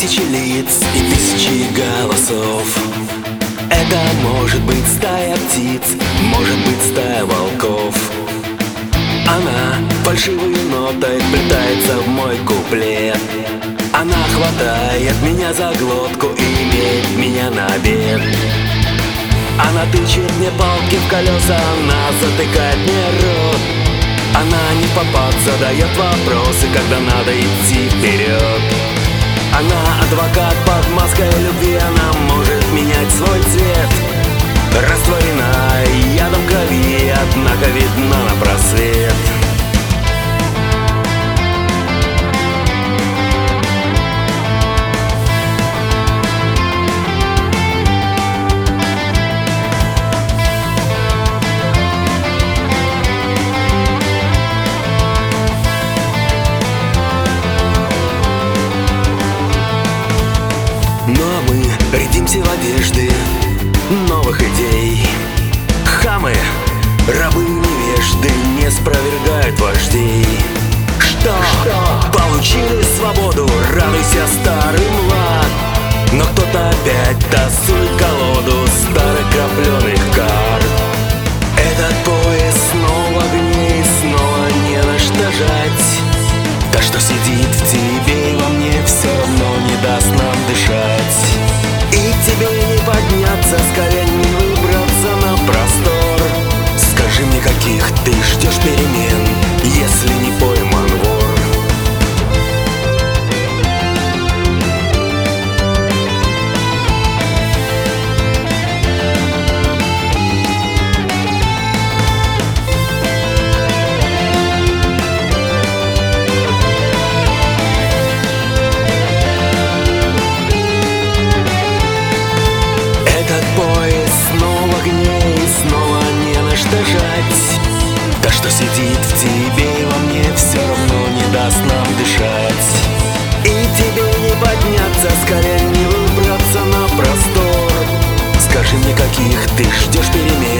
тысячи лиц и тысячи голосов. Это может быть стая птиц, может быть стая волков. Она фальшивой нотой вплетается в мой куплет. Она хватает меня за глотку и имеет меня на обед. Она тычет мне палки в колеса, она затыкает мне рот. Она не в попад задает вопросы, когда надо идти вперед. Она адвокат под маской любви, она может менять свой цвет. Растворена ядом крови, однако видна на просвет. Ну а мы рядимся в одежды новых идей. Хамы, рабы невежды не спровергают вождей. Что? Получили свободу, радуйся, старый млад. Но кто-то опять тасует колоду старых крапленых карт. Этот поезд снова в огне и снова не на что жать. То, что сидит в тебе и во мне, все равно не даст нам дышать. И тебе не подняться, скорее не выбраться на простор. Скажи мне, каких ты ждешь перемен, если не пойман вор? То, что сидит в тебе и во мне, все равно не даст нам дышать. И тебе не подняться, скорее не выбраться на простор. Скажи мне, каких ты ждешь перемен,